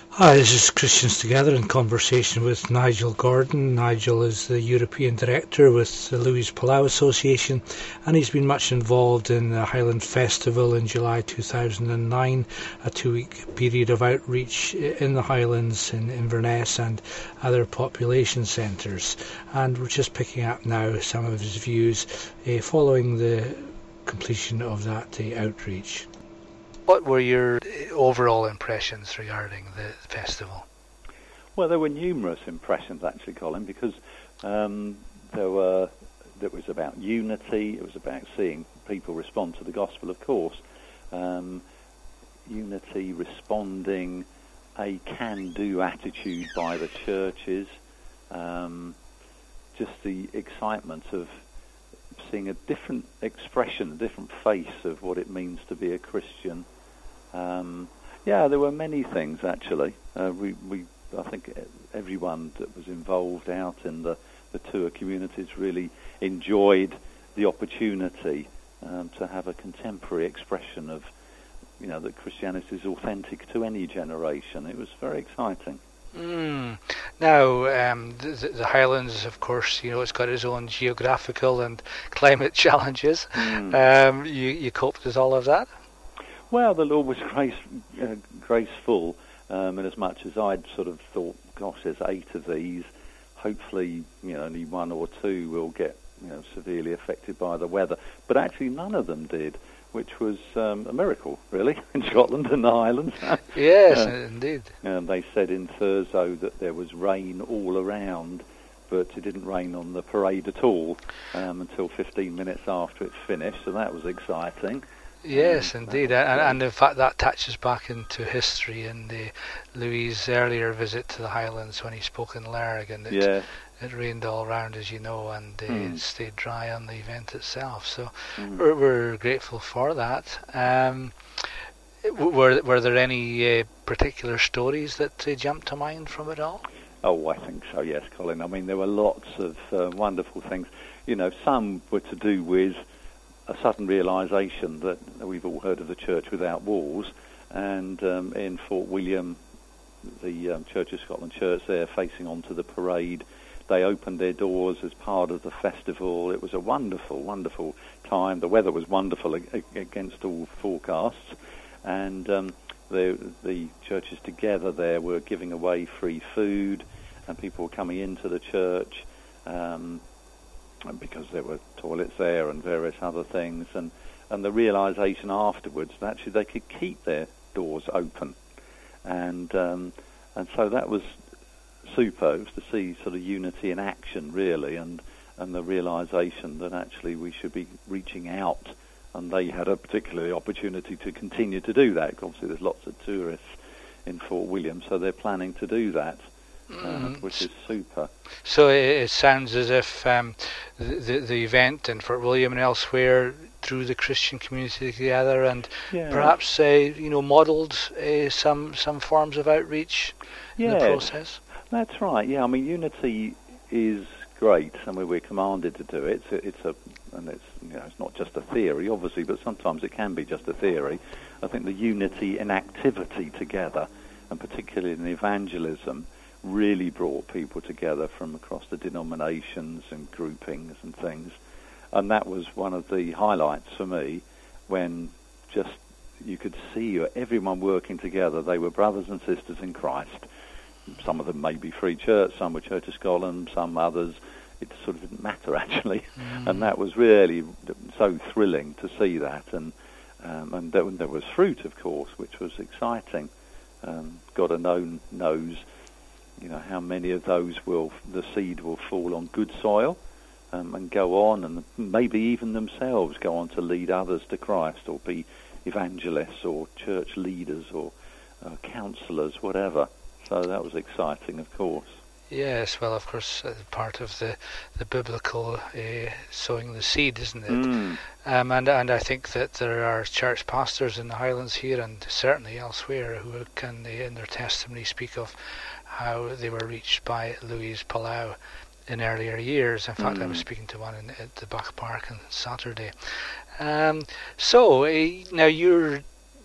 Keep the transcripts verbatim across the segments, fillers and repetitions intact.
Hi, this is Christians Together in conversation with Nigel Gordon. Nigel is the European Director with the Louise Palau Association, and he's been much involved in the Highland Festival in July two thousand nine, a two-week period of outreach in the Highlands, in Inverness and other population centres. And we're just picking up now some of his views uh, following the completion of that uh, outreach. What were your overall impressions regarding the festival? Well, there were numerous impressions actually, Colin, because um, there were. It was about unity. It was about seeing people respond to the gospel, of course. Um, unity, responding, a can-do attitude by the churches. Um, just the excitement of seeing a different expression, a different face of what it means to be a Christian. Um, yeah, there were many things actually. Uh, we, we, I think everyone that was involved out in the, the tour communities really enjoyed the opportunity um, to have a contemporary expression of, you know, that Christianity is authentic to any generation. It was very exciting. Mm. Now, um, the, the Highlands, of course, you know, it's got its own geographical and climate challenges. Mm. Um, you, you coped with all of that? Well, the Lord was grace, uh, graceful, um, in as much as I'd sort of thought, gosh, there's eight of these. Hopefully, you know, only one or two will get, you know, severely affected by the weather. But actually, none of them did, which was um, a miracle, really, in Scotland and the Highlands. Yes, uh, indeed. And they said in Thurso that there was rain all around, but it didn't rain on the parade at all um, until fifteen minutes after it finished, so that was exciting. Yes, um, indeed, and, and in fact that touches back into history and the Louis' earlier visit to the Highlands when he spoke in Lurgan. It, yeah. It rained all round, as you know, and uh, mm. it stayed dry on the event itself. So mm. we're, we're grateful for that. Um, were were there any uh, particular stories that uh, jumped to mind from it all? Oh, I think so. Yes, Colin. I mean, there were lots of uh, wonderful things. You know, some were to do with a sudden realisation that we've all heard of the Church Without Walls, and um, in Fort William, the um, Church of Scotland Church there, facing onto the parade, they opened their doors as part of the festival. It was a wonderful, wonderful time. The weather was wonderful ag- against all forecasts, and um, the, the churches together there were giving away free food, and people were coming into the church um, because there were toilets there and various other things, and, and the realisation afterwards that actually they could keep their doors open, and um, and so that was super. It was to see sort of unity in action, really, and and the realisation that actually we should be reaching out, and they had a particular opportunity to continue to do that. Obviously, there's lots of tourists in Fort William, so they're planning to do that. Uh, which is super. So it, it sounds as if um, the, the event in Fort William and elsewhere drew the Christian community together, and yeah. perhaps uh, you know modelled uh, some some forms of outreach yeah. in the process. That's right. Yeah, I mean, unity is great, and we're commanded to do it. It's a, it's a and it's you know it's not just a theory, obviously, but sometimes it can be just a theory. I think the unity in activity together, and particularly in evangelism, really brought people together from across the denominations and groupings and things. And that was one of the highlights for me, when just you could see everyone working together. They were brothers and sisters in Christ. Some of them may be Free Church, some were Church of Scotland, some others. It sort of didn't matter, actually. Mm. And that was really so thrilling to see that. And um, and there, there was fruit, of course, which was exciting. Um, God alone knows, you know, how many of those will, the seed will fall on good soil um, and go on, and maybe even themselves go on to lead others to Christ, or be evangelists or church leaders or uh, counsellors, whatever. So that was exciting, of course. Yes, well, of course, uh, part of the the biblical uh, sowing the seed, isn't it? Mm. Um, and and I think that there are church pastors in the Highlands here, and certainly elsewhere, who can, uh, in their testimony, speak of how they were reached by Louise Palau in earlier years. In fact, mm. I was speaking to one in, at the Back Park on Saturday. Um, so uh, now you're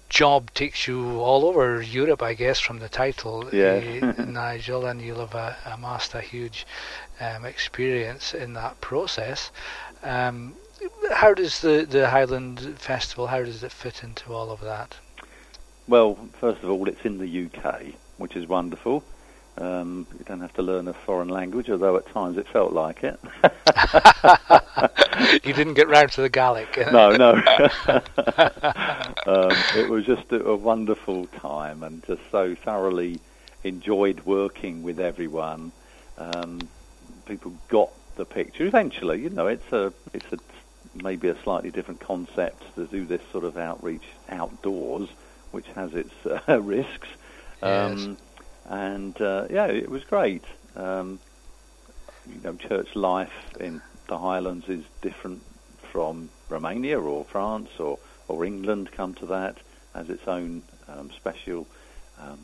job takes you all over Europe, I guess, from the title, Yes. uh, Nigel, and you'll have uh, amassed a huge um, experience in that process. Um, how does the, the Highland Festival, how does it fit into all of that? Well, first of all, it's in the U K, which is wonderful. Um, you don't have to learn a foreign language, although at times it felt like it. You didn't get round to the Gaelic. No, no. um, it was just a, a wonderful time, and just so thoroughly enjoyed working with everyone. Um, people got the picture. Eventually, you know, it's a it's a maybe a slightly different concept to do this sort of outreach outdoors, which has its uh, risks. Um, yes. And uh, yeah, it was great. Um, you know, church life in the Highlands is different from Romania or France or, or England. Come to that, has its own um, special um,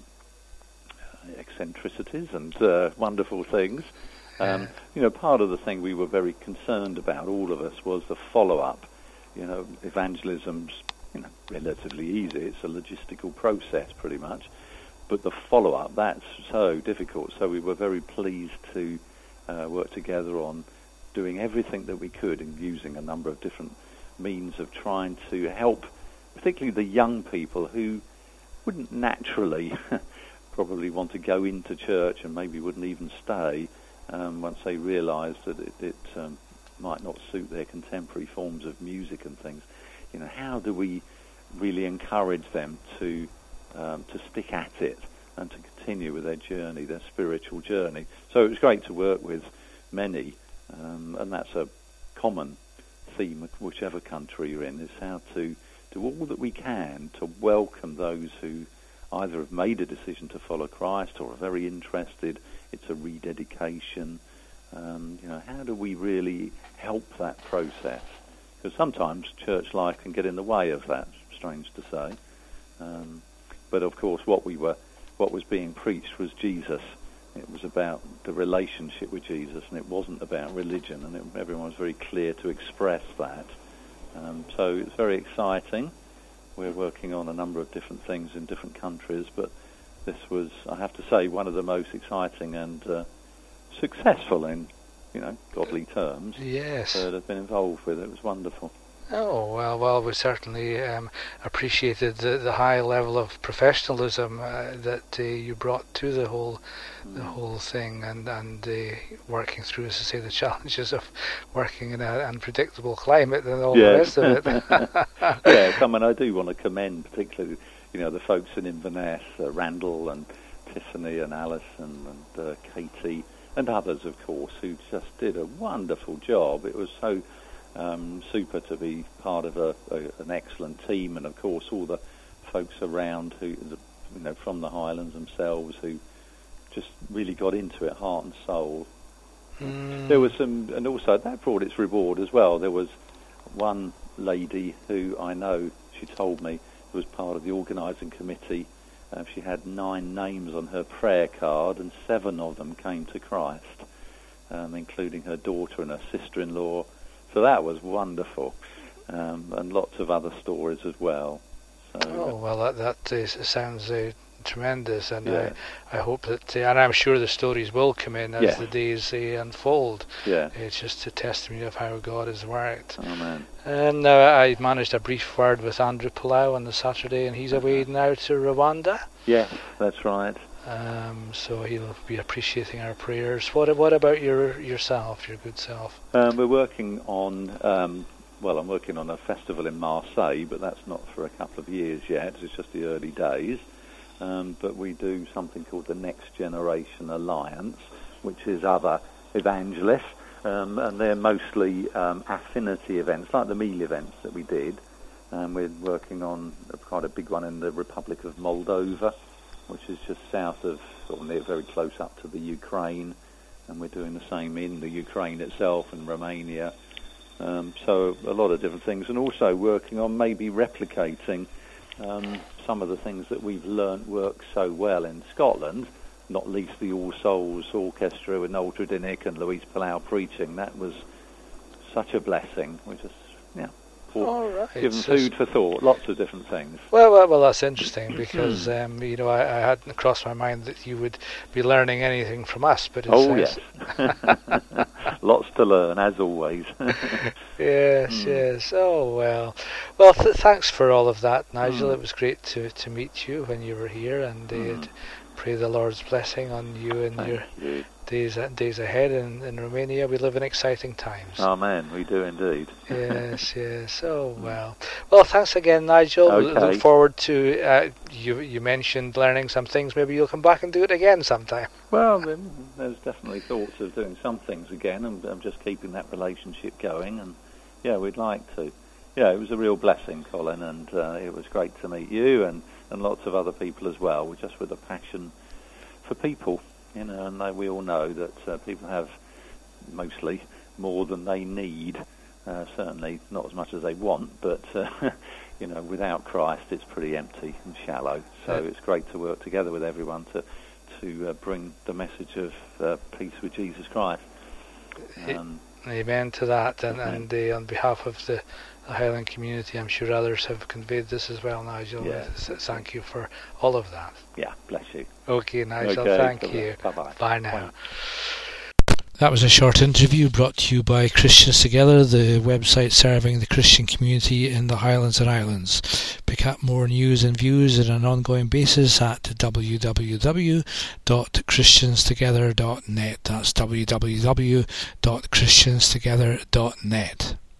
eccentricities and uh, wonderful things. Um, you know, part of the thing we were very concerned about, all of us, was the follow-up. You know, evangelism's you know relatively easy. It's a logistical process, pretty much. But the follow-up, that's so difficult. So we were very pleased to uh, work together on doing everything that we could and using a number of different means of trying to help, particularly the young people who wouldn't naturally probably want to go into church and maybe wouldn't even stay um, once they realised that it, it um, might not suit their contemporary forms of music and things. You know, how do we really encourage them to Um, to stick at it and to continue with their journey, their spiritual journey. So it was great to work with many, um, and that's a common theme of whichever country you're in, is how to do all that we can to welcome those who either have made a decision to follow Christ or are very interested. It's a rededication. Um, you know, how do we really help that process? Because sometimes church life can get in the way of that, strange to say. Um, But of course, what we were, what was being preached was Jesus. It was about the relationship with Jesus, and it wasn't about religion. And it, everyone was very clear to express that. Um, so it's very exciting. We're working on a number of different things in different countries, but this was, I have to say, one of the most exciting and uh, successful in, you know, godly terms. Yes. That I've been involved with. It was wonderful. Oh, well, well, we certainly um, appreciated the, the high level of professionalism uh, that uh, you brought to the whole mm. the whole thing, and, and uh, working through, as I say, the challenges of working in an unpredictable climate and all yeah. the rest of it. yeah, come and I do want to commend particularly, you know, the folks in Inverness, uh, Randall and Tiffany and Alison and uh, Katie and others, of course, who just did a wonderful job. It was so Um, super to be part of a, a, an excellent team, and of course all the folks around who, the, you know, from the Highlands themselves, who just really got into it, heart and soul. Mm. There was some, and also that brought its reward as well. There was one lady who I know, she told me, who was part of the organising committee. Uh, she had nine names on her prayer card, and seven of them came to Christ, um, including her daughter and her sister-in-law. So that was wonderful, um, and lots of other stories as well. So, oh, well, that, that is, sounds uh, tremendous, and yeah. I, I hope that, uh, and I'm sure the stories will come in as yes. the days uh, unfold. Yeah. It's just a testimony of how God has worked. Amen. And uh, I managed a brief word with Andrew Palau on the Saturday, and he's away now to Rwanda. Yes, that's right. Um, so he'll be appreciating our prayers. What what about your yourself, your good self? Um, we're working on, um, well, I'm working on a festival in Marseille, but that's not for a couple of years yet. It's just the early days. Um, but we do something called the Next Generation Alliance, which is other evangelists, um, and they're mostly um, affinity events, like the meal events that we did. Um, we're working on quite a big one in the Republic of Moldova, which is just south of, or near, very close up to the Ukraine, and we're doing the same in the Ukraine itself and Romania. Um, so a lot of different things, and also working on maybe replicating um, some of the things that we've learnt work so well in Scotland, not least the All Souls Orchestra with Noel Tredinnick and Louise Palau preaching. That was such a blessing. We just, yeah, or All right. give them So food for thought, lots of different things. Well, well, well, that's interesting because um, you know I, I hadn't crossed my mind that you would be learning anything from us. But it Oh says, yes, lots to learn as always. yes, Mm. yes. Oh well, well. Th- thanks for all of that, Nigel. Mm. It was great to, to meet you when you were here, and uh, Mm. to pray the Lord's blessing on you and Thank your you. days days ahead in, in Romania. We live in exciting times. Amen. We do indeed. Yes, yes. Oh well. Well, thanks again, Nigel. Okay. Look forward to uh, you. You mentioned learning some things. Maybe you'll come back and do it again sometime. Well, then, there's definitely thoughts of doing some things again, and I'm just keeping that relationship going. And yeah, we'd like to. Yeah, it was a real blessing, Colin, and uh, it was great to meet you and, and lots of other people as well. We're just with a passion for people, you know, and they, we all know that uh, people have mostly more than they need. Uh, certainly not as much as they want, but uh, you know, without Christ, it's pretty empty and shallow. So Yeah. it's great to work together with everyone to to uh, bring the message of uh, peace with Jesus Christ. Um, Amen to that. And, Okay. and uh, on behalf of the, the Highland community, I'm sure others have conveyed this as well, Nigel. Yeah. Uh, Thank you for all of that. yeah, bless you. Okay, Nigel. Okay, Thank bye-bye. you. Bye-bye. Bye now. Bye. That was a short interview brought to you by Christians Together, the website serving the Christian community in the Highlands and Islands. Pick up more news and views on an ongoing basis at w w w dot christians together dot net. That's w w w dot christians together dot net.